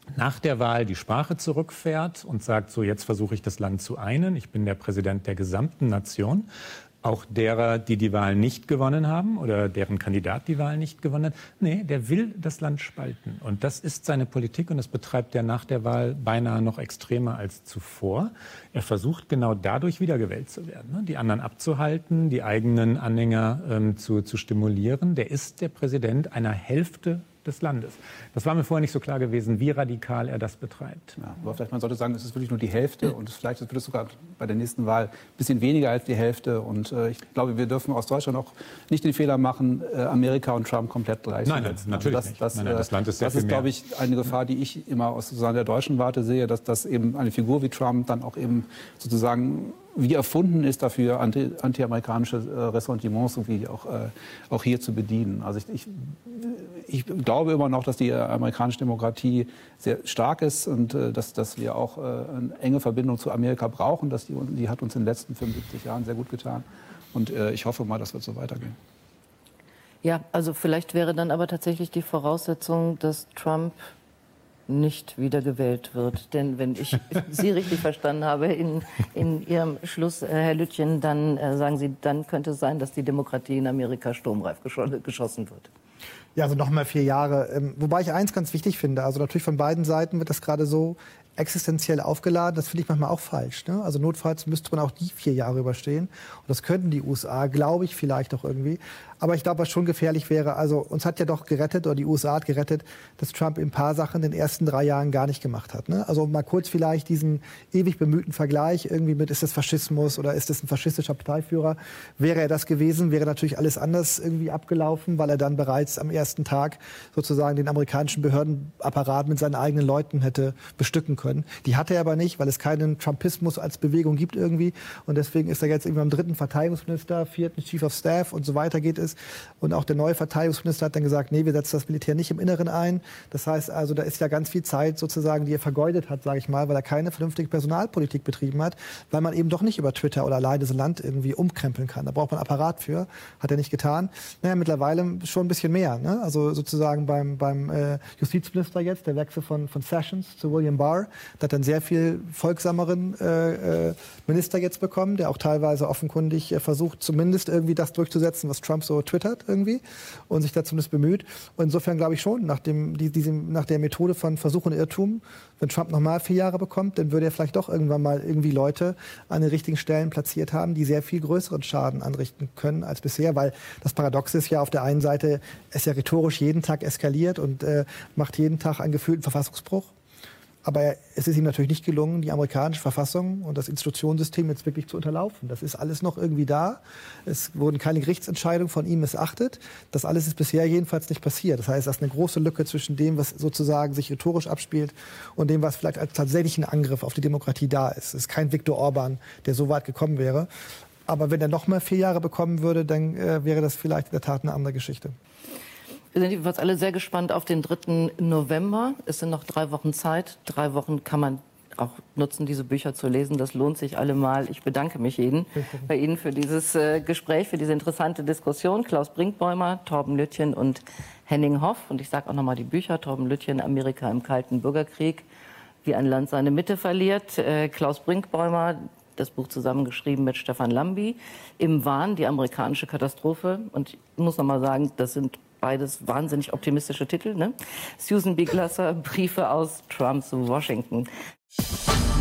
nach der Wahl die Sprache zurückfährt und sagt, so jetzt versuche ich das Land zu einen. Ich bin der Präsident der gesamten Nation. Auch derer, die die Wahl nicht gewonnen haben oder deren Kandidat die Wahl nicht gewonnen hat. Nee, der will das Land spalten. Und das ist seine Politik und das betreibt er nach der Wahl beinahe noch extremer als zuvor. Er versucht genau dadurch wiedergewählt zu werden, ne? Die anderen abzuhalten, die eigenen Anhänger ähm, zu, zu stimulieren. Der ist der Präsident einer Hälfte des Landes. Das war mir vorher nicht so klar gewesen, wie radikal er das betreibt. Ja, aber vielleicht man sollte sagen, es ist wirklich nur die Hälfte und vielleicht wird es sogar bei der nächsten Wahl ein bisschen weniger als die Hälfte. Und äh, ich glaube, wir dürfen aus Deutschland auch nicht den Fehler machen, äh, Amerika und Trump komplett gleichzusetzen. Nein, nein, natürlich also das, nicht. Das, nein, nein, das Land ist sehr das viel ist, mehr. glaube ich, eine Gefahr, die ich immer aus sozusagen der deutschen Warte sehe, dass, dass eben eine Figur wie Trump dann auch eben sozusagen wie erfunden ist dafür, anti, anti-amerikanische äh, Ressentiments irgendwie auch, äh, auch hier zu bedienen. Also ich, ich, ich glaube immer noch, dass die amerikanische Demokratie sehr stark ist und äh, dass, dass wir auch äh, eine enge Verbindung zu Amerika brauchen. Dass die, die hat uns in den letzten fünfundsiebzig Jahren sehr gut getan. Und äh, ich hoffe mal, das wird so weitergehen. Ja, also vielleicht wäre dann aber tatsächlich die Voraussetzung, dass Trump nicht wiedergewählt wird. Denn wenn ich Sie richtig verstanden habe in, in Ihrem Schluss, Herr Lütjen, dann äh, sagen Sie, dann könnte es sein, dass die Demokratie in Amerika sturmreif geschossen wird. Ja, also noch mal vier Jahre. Ähm, wobei ich eins ganz wichtig finde, also natürlich von beiden Seiten wird das gerade so existenziell aufgeladen. Das finde ich manchmal auch falsch. Ne? Also notfalls müsste man auch die vier Jahre überstehen. Und das könnten die U S A, glaube ich, vielleicht auch irgendwie. Aber ich glaube, was schon gefährlich wäre, also uns hat ja doch gerettet, oder die U S A hat gerettet, dass Trump ein paar Sachen in den ersten drei Jahren gar nicht gemacht hat. Ne? Also mal kurz vielleicht diesen ewig bemühten Vergleich irgendwie mit, ist das Faschismus oder ist das ein faschistischer Parteiführer? Wäre er das gewesen, wäre natürlich alles anders irgendwie abgelaufen, weil er dann bereits am ersten Tag sozusagen den amerikanischen Behördenapparat mit seinen eigenen Leuten hätte bestücken können. Die hatte er aber nicht, weil es keinen Trumpismus als Bewegung gibt irgendwie. Und deswegen ist er jetzt irgendwie am dritten Verteidigungsminister, vierten Chief of Staff und so weiter geht es. Und auch der neue Verteidigungsminister hat dann gesagt, nee, wir setzen das Militär nicht im Inneren ein. Das heißt also, da ist ja ganz viel Zeit sozusagen, die er vergeudet hat, sage ich mal, weil er keine vernünftige Personalpolitik betrieben hat, weil man eben doch nicht über Twitter oder alleine das Land irgendwie umkrempeln kann. Da braucht man einen Apparat für. Hat er nicht getan. Naja, mittlerweile schon ein bisschen mehr. Ne? Also sozusagen beim, beim äh, Justizminister jetzt, der Wechsel von, von Sessions zu William Barr, da hat er einen sehr viel folgsameren äh, äh, Minister jetzt bekommen, der auch teilweise offenkundig äh, versucht, zumindest irgendwie das durchzusetzen, was Trump so twittert irgendwie und sich da zumindest bemüht. Und insofern glaube ich schon, nach, dem, die, diesem, nach der Methode von Versuch und Irrtum, wenn Trump nochmal vier Jahre bekommt, dann würde er vielleicht doch irgendwann mal irgendwie Leute an den richtigen Stellen platziert haben, die sehr viel größeren Schaden anrichten können als bisher, weil das Paradox ist ja auf der einen Seite, es ja rhetorisch jeden Tag eskaliert und äh, macht jeden Tag einen gefühlten Verfassungsbruch. Aber es ist ihm natürlich nicht gelungen, die amerikanische Verfassung und das Institutionssystem jetzt wirklich zu unterlaufen. Das ist alles noch irgendwie da. Es wurden keine Gerichtsentscheidungen von ihm missachtet. Das alles ist bisher jedenfalls nicht passiert. Das heißt, das ist eine große Lücke zwischen dem, was sozusagen sich rhetorisch abspielt und dem, was vielleicht als tatsächlichen Angriff auf die Demokratie da ist. Es ist kein Viktor Orban, der so weit gekommen wäre. Aber wenn er noch mal vier Jahre bekommen würde, dann äh, wäre das vielleicht in der Tat eine andere Geschichte. Wir sind jedenfalls alle sehr gespannt auf den dritten November. Es sind noch drei Wochen Zeit. Drei Wochen kann man auch nutzen, diese Bücher zu lesen. Das lohnt sich allemal. Ich bedanke mich Ihnen, bei Ihnen für dieses äh, Gespräch, für diese interessante Diskussion. Klaus Brinkbäumer, Torben Lütjen und Henning Hoff. Und ich sage auch noch mal die Bücher. Torben Lütjen, Amerika im Kalten Bürgerkrieg, wie ein Land seine Mitte verliert. Äh, Klaus Brinkbäumer, das Buch zusammengeschrieben mit Stefan Lamby, Im Wahn, die amerikanische Katastrophe. Und ich muss noch mal sagen, das sind beides wahnsinnig optimistische Titel, ne? Susan B. Glasser, Briefe aus Trumps Washington.